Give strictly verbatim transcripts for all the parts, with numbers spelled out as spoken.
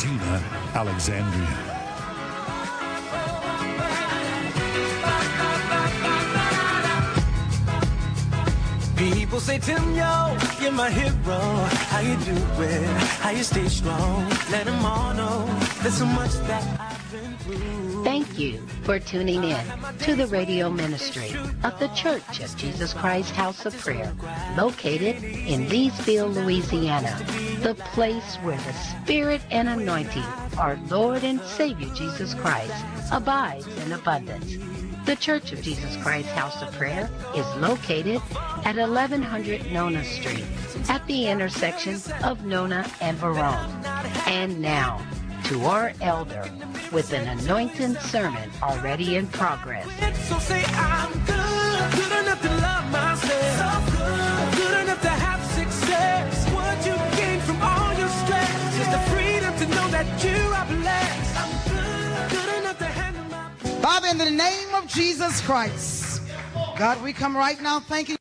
Gina Alexandria. People say, Tim, yo, you're my hero. How you do it? How you stay strong? Let them all know there's so much that I've been through. Thank you for tuning in to the radio ministry of the Church of Jesus Christ House of Prayer, located in Leesville, Louisiana, the place where the Spirit and anointing of our Lord and Savior Jesus Christ abides in abundance. The Church of Jesus Christ House of Prayer is located at eleven hundred Nona Street at the intersection of Nona and Verone. And now, to our elder with an anointed sermon already in progress. So say I'm good, good enough to love myself, so good, good enough to have success. What you gain from all your stress is the freedom to know that you are blessed. I'm good, good enough to handle my... Father, in the name of Jesus Christ, God, we come right now thanking you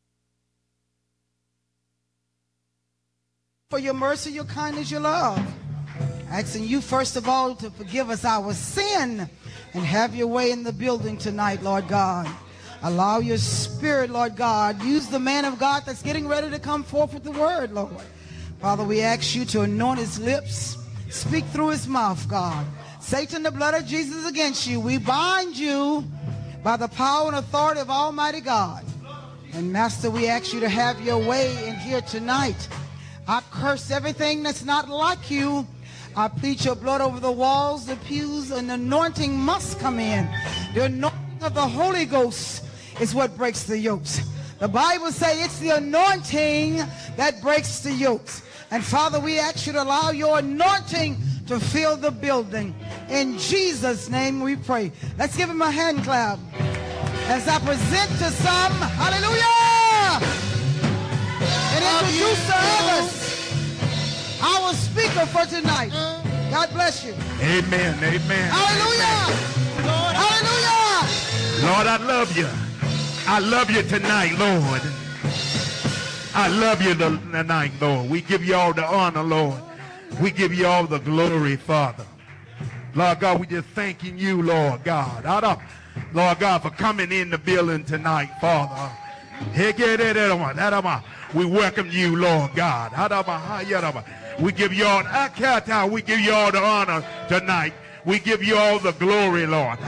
for your mercy, your kindness, your love. Asking you, first of all, to forgive us our sin and have your way in the building tonight, Lord God. Allow your Spirit, Lord God. Use the man of God that's getting ready to come forth with the word, Lord. Father, we ask you to anoint his lips, speak through his mouth, God. Satan, the blood of Jesus against you. We bind you by the power and authority of Almighty God. And Master, we ask you to have your way in here tonight. I curse everything that's not like you. I plead your blood over the walls, the pews, and the anointing must come in. The anointing of the Holy Ghost is what breaks the yokes. The Bible says it's the anointing that breaks the yokes. And Father, we ask you to allow your anointing to fill the building. In Jesus' name we pray. Let's give him a hand clap as I present to some, hallelujah, and introduce to others our speaker for tonight. God bless you. Amen, amen. Hallelujah. Lord, Hallelujah. Lord, I love you. I love you tonight, Lord. I love you tonight, Lord. We give you all the honor, Lord. We give you all the glory, Father. Lord God, we just thanking you, Lord God. Lord God, for coming in the building tonight, Father. We welcome you, Lord God. We give you all, we give you all the honor tonight. We give you all the glory, Lord.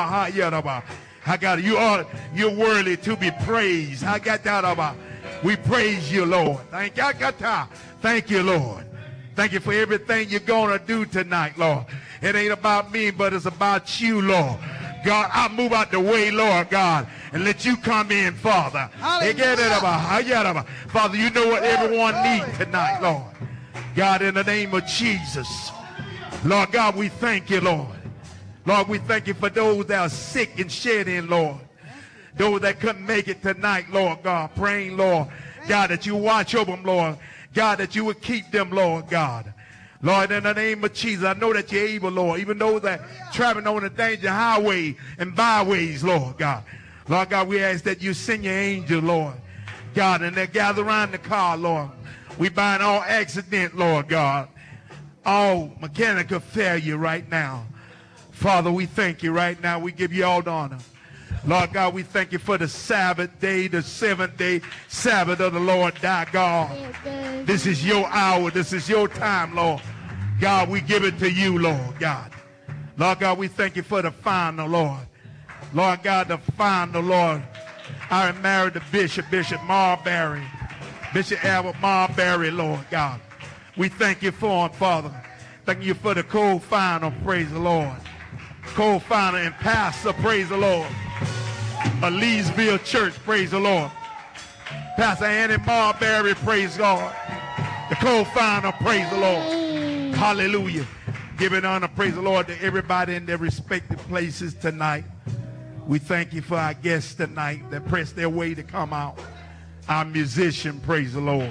I got you all. You're worthy to be praised. I got that. We praise you, Lord. Thank you. Thank you, Lord. Thank you for everything you're going to do tonight, Lord. It ain't about me, but it's about you, Lord. God, I move out the way, Lord God, and let you come in, Father. Hallelujah. Father, you know what everyone needs tonight, Lord. God, in the name of Jesus. Lord God, we thank you, Lord. Lord, we thank you for those that are sick and shed in, Lord. Those that couldn't make it tonight, Lord God, praying, Lord, God, that you watch over them, Lord. God, that you would keep them, Lord God. Lord, in the name of Jesus, I know that you're able, Lord, even those that traveling on the danger highway and byways, Lord God. Lord God, we ask that you send your angel, Lord God, and they gather around the car, Lord. We bind all accident, Lord God, all mechanical failure right now. Father, we thank you right now. We give you all the honor. Lord God, we thank you for the Sabbath day, the seventh day Sabbath of the Lord thy God. This is your hour. This is your time, Lord. God, we give it to you, Lord God. Lord God, we thank you for the final, Lord. Lord God, the final, Lord. I am married to Bishop, Bishop Marbury. Bishop Albert Marbury, Lord God. We thank you for him, Father. Thank you for the co-final, praise the Lord. Co-founder and pastor, praise the Lord. A Leesville Church, praise the Lord. Pastor Annie Marbury, praise God. The co-founder, praise the Lord. Hallelujah. Giving honor, praise the Lord, to everybody in their respective places tonight. We thank you for our guests tonight that pressed their way to come out. Our musician, praise the Lord.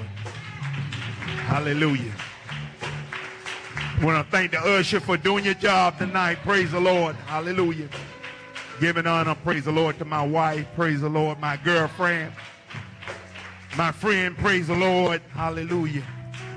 Hallelujah. I want to thank the usher for doing your job tonight. Praise the Lord. Hallelujah. Giving honor, praise the Lord, to my wife. Praise the Lord. My girlfriend. My friend, praise the Lord. Hallelujah.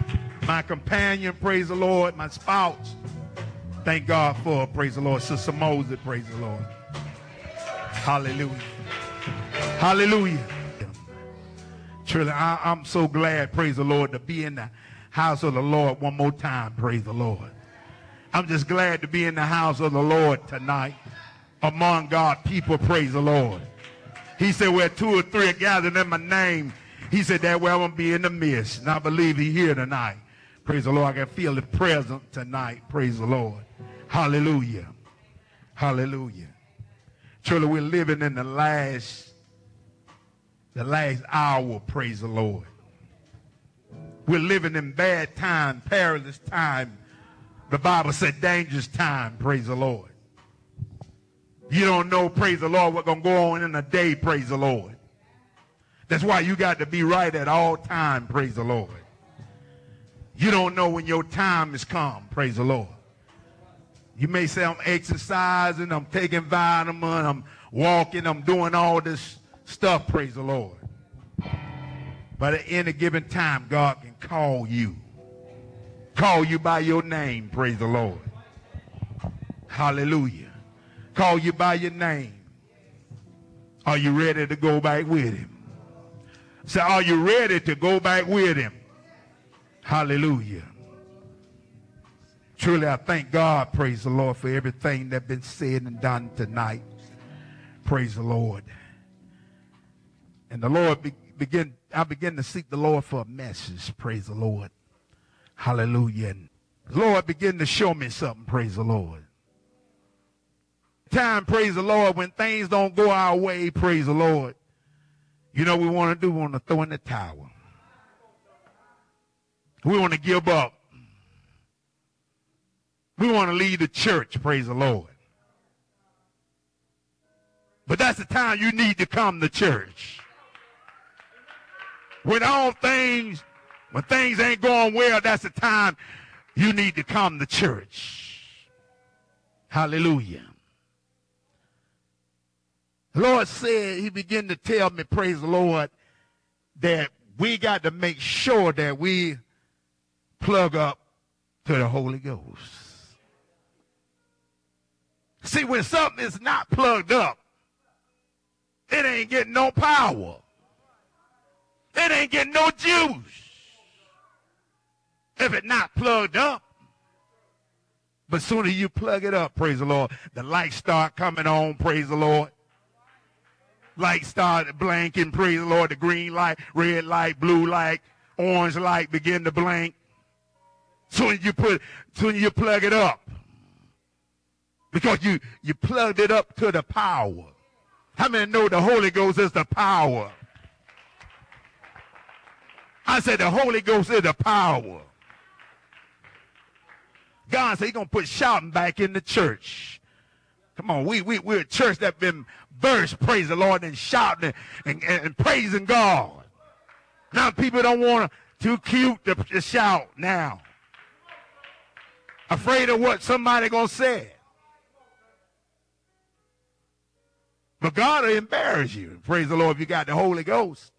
my companion, praise the Lord, my spouse. Thank God for, praise the Lord, Sister Moses, praise the Lord. Hallelujah. Hallelujah. Truly, I, I'm so glad, praise the Lord, to be in the house of the Lord one more time, praise the Lord. I'm just glad to be in the house of the Lord tonight among God people, praise the Lord. He said, where two or three are gathered in my name, he said, that way I'm going to be in the midst. And I believe he's here tonight. Praise the Lord. I can feel the presence tonight. Praise the Lord. Hallelujah. Hallelujah. Truly, we're living in the last, the last hour. Praise the Lord. We're living in bad time, perilous time. The Bible said dangerous time. Praise the Lord. You don't know, praise the Lord, what's going to go on in a day. Praise the Lord. That's why you got to be right at all time. Praise the Lord. You don't know when your time has come, praise the Lord. You may say, I'm exercising, I'm taking vitamin, I'm walking, I'm doing all this stuff, praise the Lord. But at any given time, God can call you. Call you by your name, praise the Lord. Hallelujah. Call you by your name. Are you ready to go back with him? Say, are you ready to go back with him? Hallelujah. Truly, I thank God, praise the Lord, for everything that's been said and done tonight. Praise the Lord. And the Lord be, begin, I begin to seek the Lord for a message, praise the Lord. Hallelujah. And the Lord began to show me something, praise the Lord. Time, praise the Lord, when things don't go our way, praise the Lord. You know what we want to do? We want to throw in the towel. We want to give up. We want to leave the church, praise the Lord. But that's the time you need to come to church. When all things, when things ain't going well, that's the time you need to come to church. Hallelujah. The Lord said, he began to tell me, praise the Lord, that we got to make sure that we plug up to the Holy Ghost. See, when something is not plugged up, it ain't getting no power. It ain't getting no juice. If it's not plugged up. But soon as you plug it up, praise the Lord, the lights start coming on, praise the Lord. Lights start blinking, praise the Lord. The green light, red light, blue light, orange light begin to blink. Soon as you put, soon as you plug it up. Because you, you plugged it up to the power. How many know the Holy Ghost is the power? I said the Holy Ghost is the power. God said he's going to put shouting back in the church. Come on, we, we, we're a church that's been burst, praise the Lord, and shouting and, and, and praising God. Now people don't want to, too cute to, to shout now. Afraid of what somebody going to say. But God will embarrass you, praise the Lord, if you got the Holy Ghost.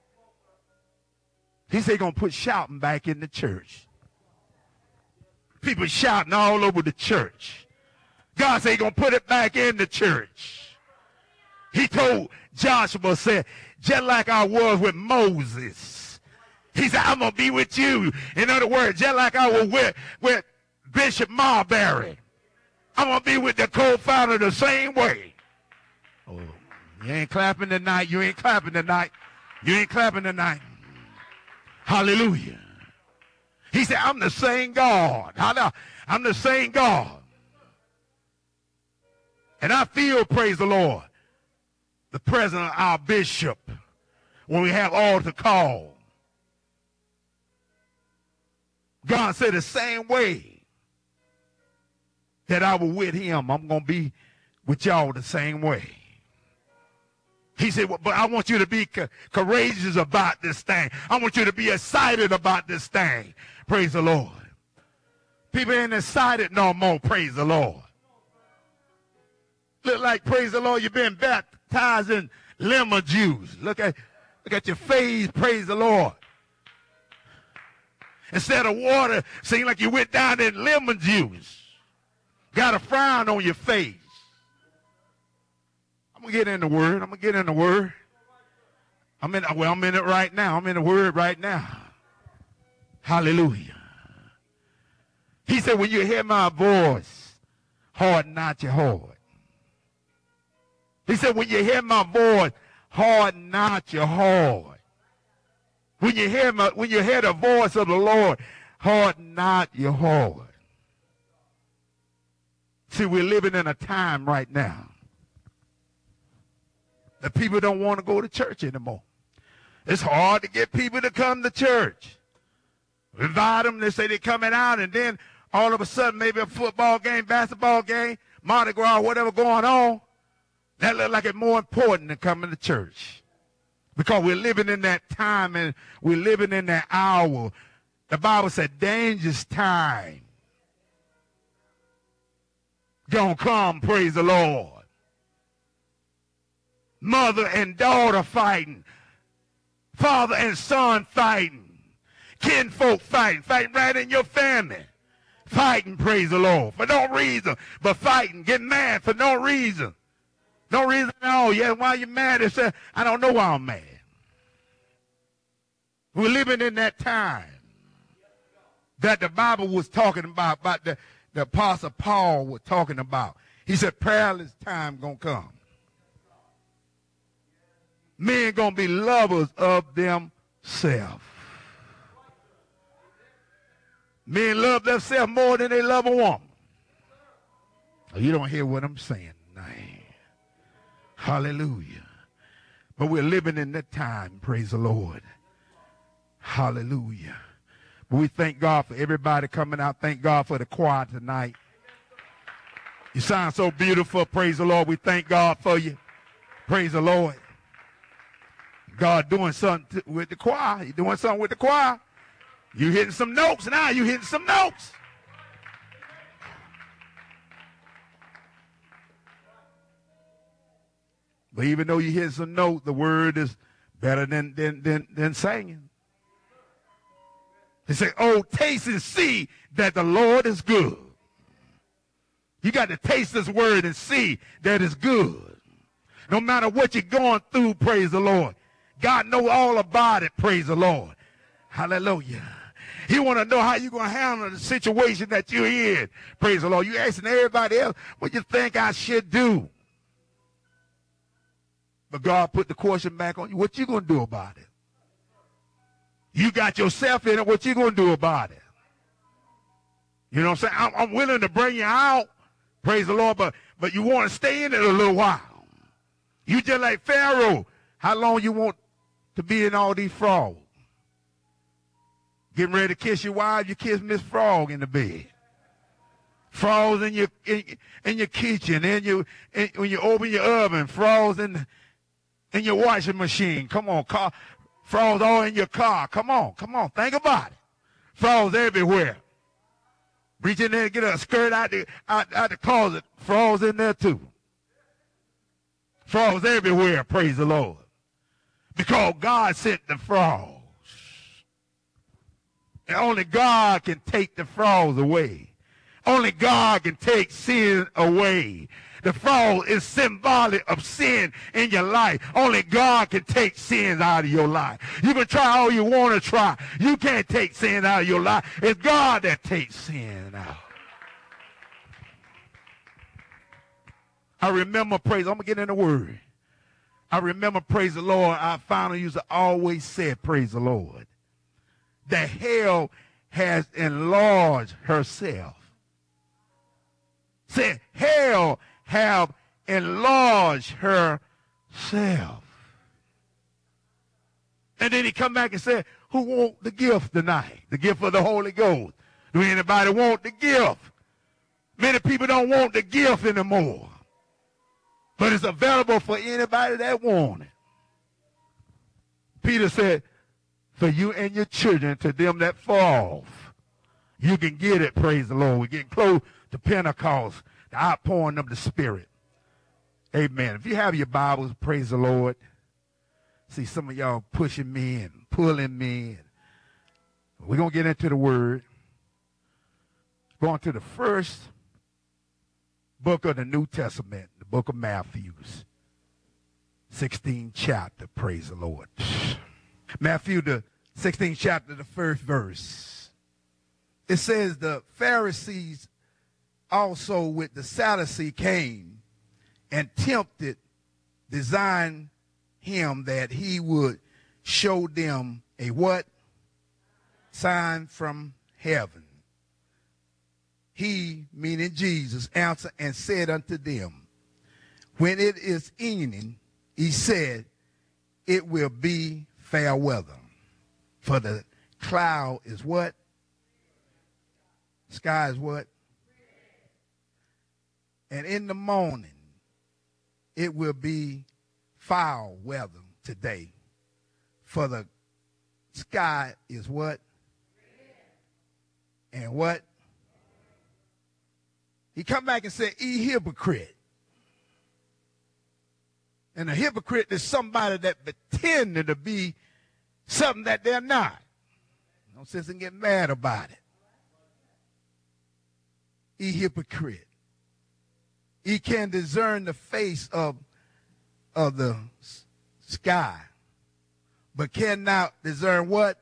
He said he's going to put shouting back in the church. People shouting all over the church. God said he's going to put it back in the church. He told Joshua, said, just like I was with Moses. He said, I'm going to be with you. In other words, just like I was with, with Bishop Marbury. I'm going to be with the co-founder the same way. Oh, you ain't clapping tonight. You ain't clapping tonight. You ain't clapping tonight. Hallelujah. He said, I'm the same God. I'm the same God. And I feel, praise the Lord, the presence of our bishop when we have altar call. God said the same way that I was with him, I'm going to be with y'all the same way. He said, well, but I want you to be co- courageous about this thing. I want you to be excited about this thing. Praise the Lord. People ain't excited no more, praise the Lord. Look like, praise the Lord, you've been baptized in lemon juice. Look at, look at your face, praise the Lord. Instead of water, seem like you went down in lemon juice. Got a frown on your face. I'm going to get in the word. I'm going to get in the word. I'm in, well, I'm in it right now. I'm in the word right now. Hallelujah. He said, when you hear my voice, harden not your heart. He said, when you hear my voice, harden not your heart. When you hear my, when you hear the voice of the Lord, harden not your heart. See, we're living in a time right now that people don't want to go to church anymore. It's hard to get people to come to church. We invite them, they say they're coming out, and then all of a sudden, maybe a football game, basketball game, Mardi Gras, whatever going on, that look like it's more important than coming to church. Because we're living in that time and we're living in that hour. The Bible said dangerous time. Gonna come, praise the Lord. Mother and daughter fighting. Father and son fighting. Kinfolk fighting. Fighting right in your family. Fighting, praise the Lord, for no reason, but fighting, getting mad for no reason. No reason at all. Yeah, why you mad? They say, I don't know why I'm mad. We're living in that time that the Bible was talking about, about the, the Apostle Paul was talking about. He said, perilous time gonna come. Men gonna be lovers of themselves. Men love themselves more than they love a woman. Oh, you don't hear what I'm saying tonight. Hallelujah. But we're living in that time, praise the Lord. Hallelujah. But we thank God for everybody coming out. Thank God for the choir tonight. You sound so beautiful, praise the Lord. We thank God for you. Praise the Lord. God doing something with the choir. He's doing something with the choir. You hitting some notes now. You hitting some notes. But even though you hit some notes, the word is better than than than, than singing. He said, oh, taste and see that the Lord is good. You got to taste this word and see that it's good. No matter what you're going through, praise the Lord. God knows all about it, praise the Lord. Hallelujah. He want to know how you're going to handle the situation that you're in. Praise the Lord. You asking everybody else what you think I should do. But God put the question back on you. What you going to do about it? You got yourself in it. What you going to do about it? You know what I'm saying? I'm, I'm willing to bring you out. Praise the Lord. But, but you want to stay in it a little while. You just like Pharaoh. How long you want to be in all these frogs? Getting ready to kiss your wife, you kiss Miss Frog in the bed. Frogs in your in, in your kitchen, in your in, when you open your oven, frogs in in your washing machine. Come on, car, frogs all in your car. Come on, come on, think about it. Frogs everywhere. Reach in there and get a skirt out the out, out the closet. Frogs in there too. Frogs everywhere. Praise the Lord, because God sent the frogs. And only God can take the frogs away. Only God can take sin away. The frog is symbolic of sin in your life. Only God can take sins out of your life. You can try all you want to try. You can't take sin out of your life. It's God that takes sin out. I remember, praise, I'm going to get in the word. I remember, praise the Lord, I finally used to always say, praise the Lord, that hell has enlarged herself. Say, hell have enlarged herself. And then he come back and said, who want the gift tonight? The gift of the Holy Ghost. Do anybody want the gift? Many people don't want the gift anymore. But it's available for anybody that want it. Peter said, for you and your children, to them that fall off. You can get it, praise the Lord. We're getting close to Pentecost, the outpouring of the Spirit. Amen. If you have your Bibles, praise the Lord. See some of y'all pushing me and pulling me. And We're going to get into the word. Going to the first book of the New Testament, the book of Matthew, sixteenth chapter, praise the Lord. Matthew, the sixteenth chapter, the first verse. It says, the Pharisees also with the Sadducees came and tempted, designed him that he would show them a what? Sign from heaven. He, meaning Jesus, answered and said unto them, when it is evening, he said, it will be fair weather. For the cloud is what? Sky is what? And in the morning, it will be foul weather today. For the sky is what? And what? He come back and said, ye hypocrite. And a hypocrite is somebody that pretended to be something that they're not. No sense in getting mad about it. Ye hypocrite. He can discern the face of, of the sky, but cannot discern what?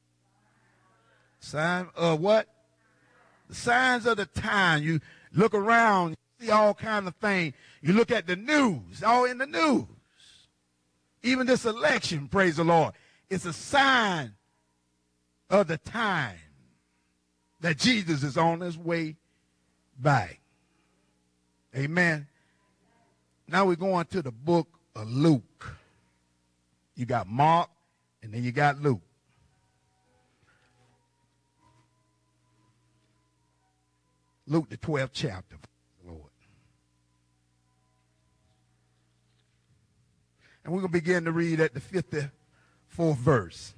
Sign of what? The signs of the time. You look around, you see all kinds of things. You look at the news, all in the news. Even this election, praise the Lord, it's a sign of the time that Jesus is on his way back. Amen. Now we're going to the book of Luke. You got Mark, and then you got Luke. Luke, the twelfth chapter, Lord. And we're going to begin to read at the fifty-fourth verse.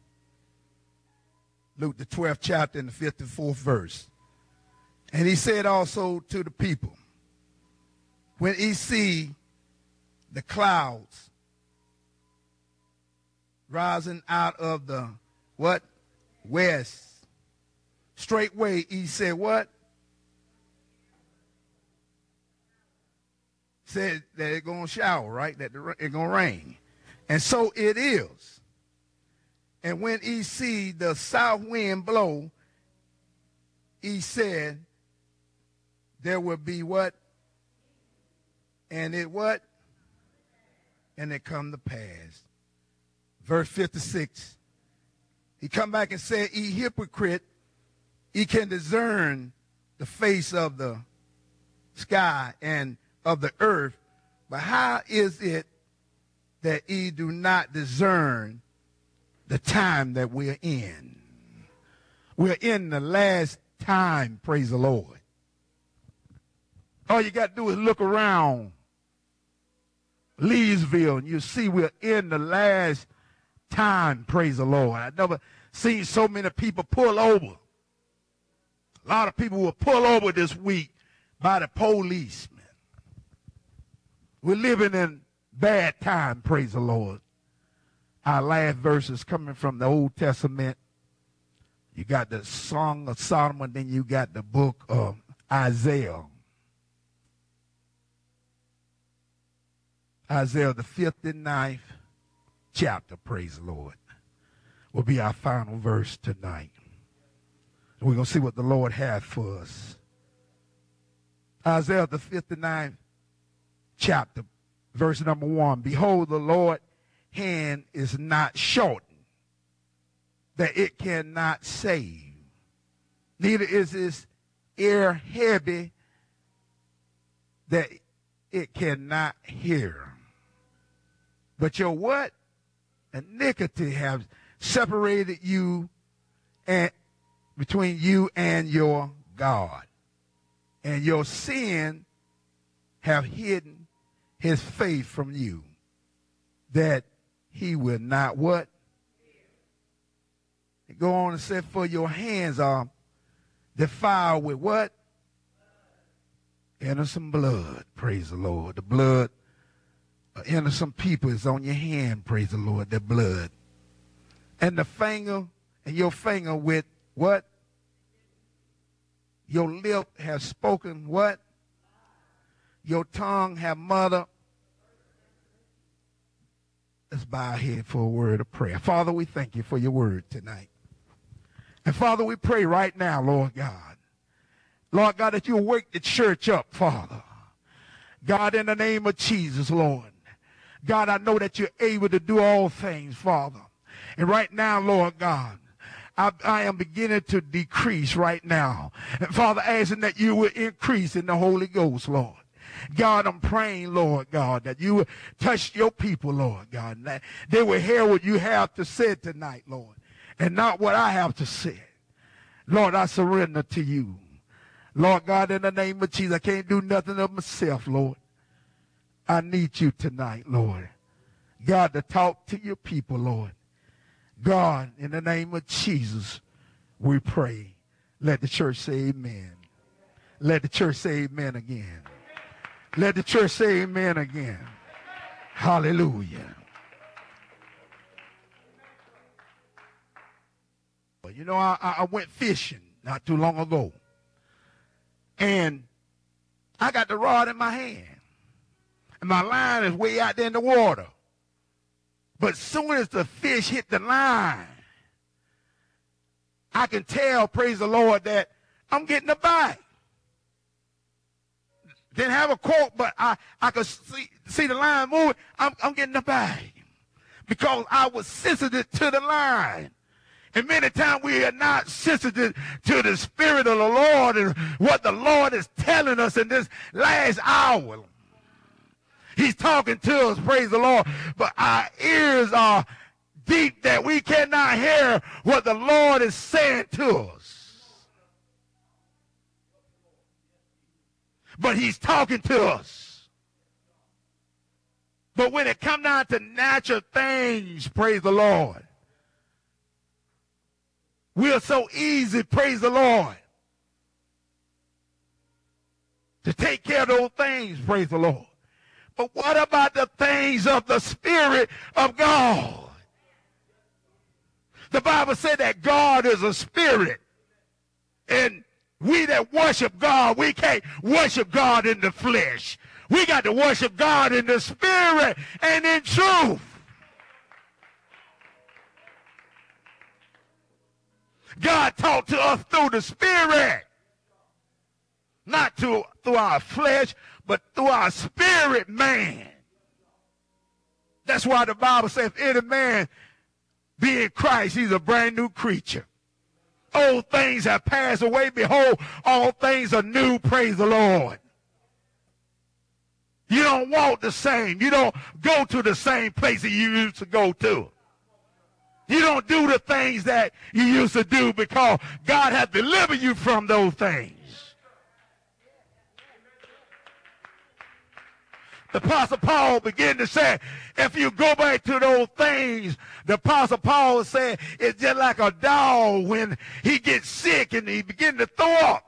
Luke, the twelfth chapter, and the fifty-fourth verse. And he said also to the people, when ye see the clouds rising out of the, what? West. Straightway he said, what? Said that it's going to shower, right? That it's going to rain. And so it is. And when he see the south wind blow, he said, there will be what? And it what? And it come to pass. Verse fifty-six. He come back and said, ye hypocrite, ye can discern the face of the sky and of the earth, but how is it that ye do not discern the time that we're in? We're in the last time, praise the Lord. All you got to do is look around Leesville, and you see we're in the last time, praise the Lord. I've never seen so many people pull over. A lot of people will pull over this week by the policemen. We're living in bad time, praise the Lord. Our last verse is coming from the Old Testament. You got the Song of Solomon, then you got the book of Isaiah. Isaiah, the fifty-ninth chapter, praise the Lord, will be our final verse tonight. We're going to see what the Lord has for us. Isaiah, the fifty-ninth chapter, verse number one. Behold, the Lord's hand is not shortened, that it cannot save, neither is his ear heavy, that it cannot hear. But your what? Iniquity have separated you and between you and your God. And your sin have hidden his face from you, that he will not what? Go on and say, for your hands are defiled with what? Innocent blood, praise the Lord. The blood of innocent people is on your hand, praise the Lord, their blood. And the finger and your finger with what? Your lip has spoken what? Your tongue have muttered. Let's bow our head for a word of prayer. Father, we thank you for your word tonight. And Father, we pray right now, Lord God. Lord God, that you'll wake the church up, Father. God, in the name of Jesus, Lord. God, I know that you're able to do all things, Father. And right now, Lord God, I, I am beginning to decrease right now. And Father, asking that you will increase in the Holy Ghost, Lord. God, I'm praying, Lord God, that you will touch your people, Lord God, and that they will hear what you have to say tonight, Lord, and not what I have to say. Lord, I surrender to you. Lord God, in the name of Jesus, I can't do nothing of myself, Lord. I need you tonight, Lord. God, to talk to your people, Lord. God, in the name of Jesus, we pray. Let the church say amen. Let the church say amen again. Let the church say amen again. Hallelujah. You know, I, I went fishing not too long ago. And I got the rod in my hand. And my line is way out there in the water. But as soon as the fish hit the line, I can tell, praise the Lord, that I'm getting a bite. Didn't have a cork, but I, I could see, see the line moving. I'm, I'm getting a bite because I was sensitive to the line. And many times we are not sensitive to the Spirit of the Lord and what the Lord is telling us in this last hour. He's talking to us, praise the Lord, but our ears are deep that we cannot hear what the Lord is saying to us. But he's talking to us. But when it comes down to natural things, praise the Lord, we're so easy, praise the Lord, to take care of those things, praise the Lord. But what about the things of the Spirit of God? The Bible said that God is a spirit. And we that worship God, we can't worship God in the flesh. We got to worship God in the Spirit and in truth. God talked to us through the Spirit. Not to, through our flesh, but through our spirit, man. That's why the Bible says, if any man be in Christ, he's a brand new creature. Old things have passed away. Behold, all things are new. Praise the Lord. You don't walk the same. You don't go to the same place that you used to go to. You don't do the things that you used to do because God has delivered you from those things. The Apostle Paul began to say, if you go back to those things, the Apostle Paul said, it's just like a dog when he gets sick and he begins to throw up.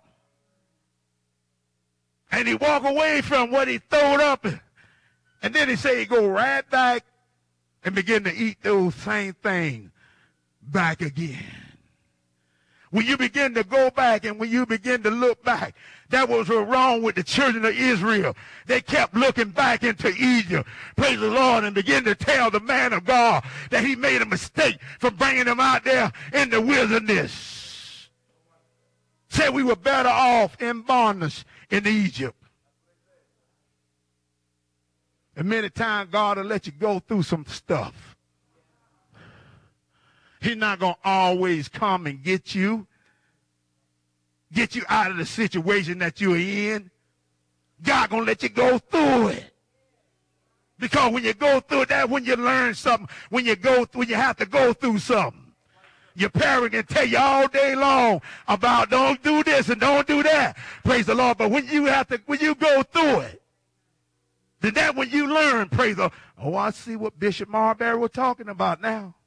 And he walk away from what he throwed up. And then he said he go right back and begin to eat those same things back again. When you begin to go back and when you begin to look back, that was what was wrong with the children of Israel. They kept looking back into Egypt, praise the Lord, and begin to tell the man of God that he made a mistake for bringing them out there in the wilderness. Said we were better off in bondage in Egypt. And many times God will let you go through some stuff. He's not going to always come and get you, get you out of the situation that you're in. God going to let you go through it. Because when you go through it, that's when you learn something. When you go, when you have to go through something. Your parent can tell you all day long about don't do this and don't do that. Praise the Lord. But when you have to, when you go through it, then that when you learn, praise the Lord. Oh, I see what Bishop Marbury was talking about now.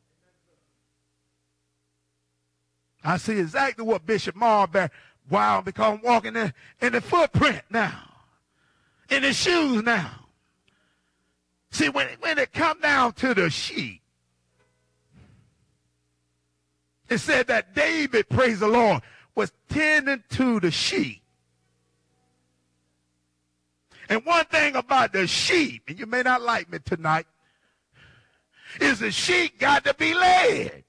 I see exactly what Bishop Marbury, wow, because I'm walking in, in the footprint now, in the shoes now. See, when, when it come down to the sheep, It said that David, praise the Lord, was tending to the sheep. And one thing about the sheep, and you may not like me tonight, is the sheep got to be led.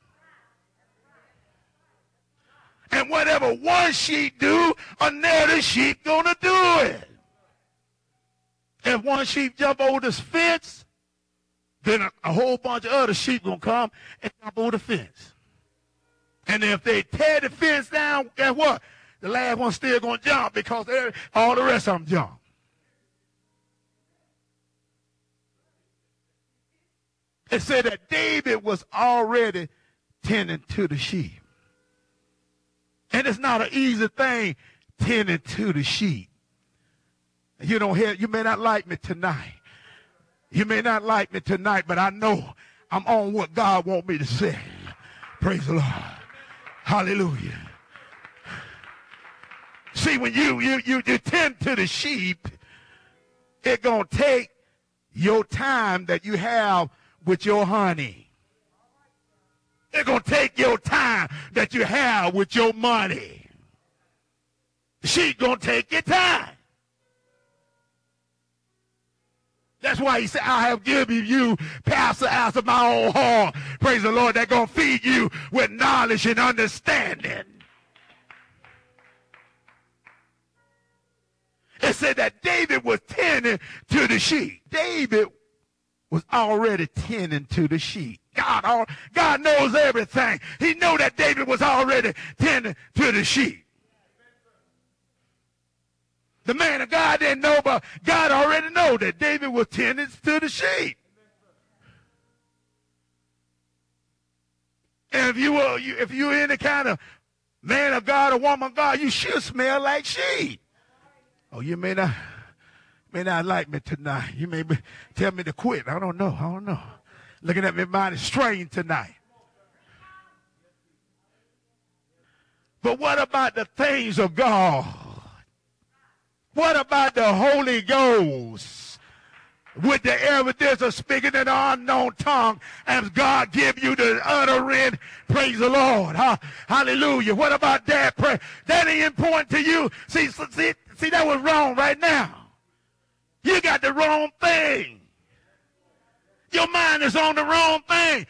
And whatever one sheep do, another sheep gonna do it. If one sheep jump over this fence, then a, a whole bunch of other sheep gonna come and jump over the fence. And if they tear the fence down, guess what? The last one still gonna jump because all the rest of them jump. It said that David was already tending to the sheep. And it's not an easy thing tending to the sheep. You don't hear, you may not like me tonight. You may not like me tonight, but I know I'm on what God wants me to say. Praise the Lord. Hallelujah. See, when you you you, you tend to the sheep, it's gonna take your time that you have with your honey. It's going to take your time that you have with your money. She's going to take your time. That's why he said, I have given you pastor after my own heart. Praise the Lord. They're going to feed you with knowledge and understanding. It said that David was tending to the sheep. David was already tending to the sheep. God, all, God knows everything. He knew that David was already tending to the sheep. The man of God didn't know, but God already knew that David was tending to the sheep. And if you were, you, if you're any kind of man of God or woman of God, you should smell like sheep. Oh, you may not, may not like me tonight. You may be, tell me to quit. I don't know. I don't know. Looking at me mighty strange tonight. But what about the things of God? What about the Holy Ghost? With the evidence of speaking in an unknown tongue as God give you the uttering, praise the Lord. Hallelujah. What about that prayer? That ain't important to you. See, see, see, that was wrong right now. You got the wrong thing. Your mind is on the wrong thing.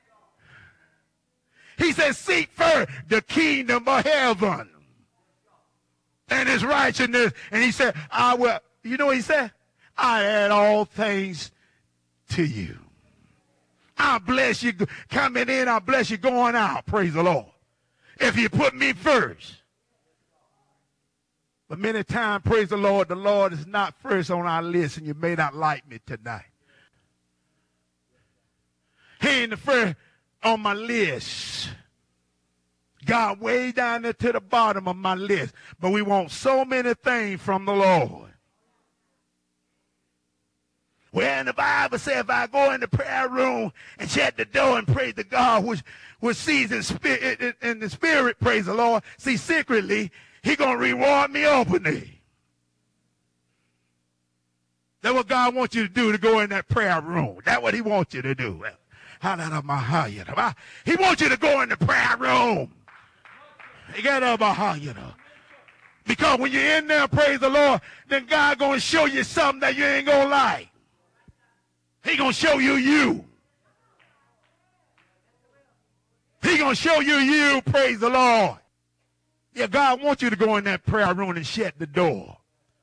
He said, seek first the kingdom of heaven and his righteousness. And he said, I will, you know what he said? I add all things to you. I bless you coming in. I bless you going out. Praise the Lord. If you put me first. But many times, praise the Lord, the Lord is not first on our list, and you may not like me tonight. He ain't the first on my list. God way down there to the bottom of my list. But we want so many things from the Lord. Well, in the Bible says if I go in the prayer room and shut the door and pray to God, which, which sees in, spirit, in, in the spirit, praise the Lord, see secretly, he going to reward me openly. That's what God wants you to do, to go in that prayer room. That's what he wants you to do. He wants you to go in the prayer room. Because when you're in there, praise the Lord, then God going to show you something that you ain't going to like. He going to show you you. He going to show you you, praise the Lord. Yeah, God wants you to go in that prayer room and shut the door.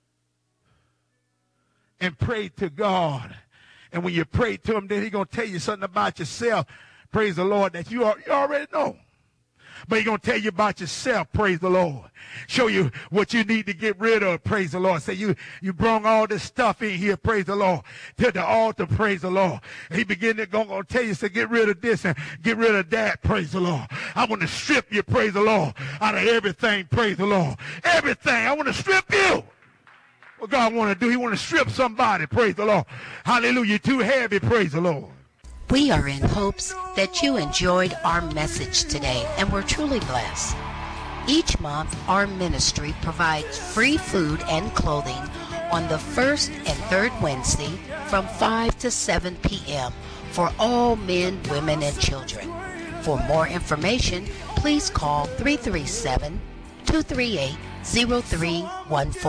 And pray to God. And when you pray to him, then he's going to tell you something about yourself, praise the Lord, that you, are, you already know. But he's going to tell you about yourself, praise the Lord. Show you what you need to get rid of, praise the Lord. Say, you, you brought all this stuff in here, praise the Lord, to the altar, praise the Lord. And he begin to go, going to tell you, say, get rid of this and get rid of that, praise the Lord. I want to strip you, praise the Lord, out of everything, praise the Lord. Everything, I want to strip you. What God want to do, he want to strip somebody, praise the Lord. Hallelujah, too heavy, praise the Lord. We are in hopes that you enjoyed our message today and were truly blessed. Each month, our ministry provides free food and clothing on the first and third Wednesday from five to seven p.m. for all men, women, and children. For more information, please call three three seven, two three eight, zero three one four.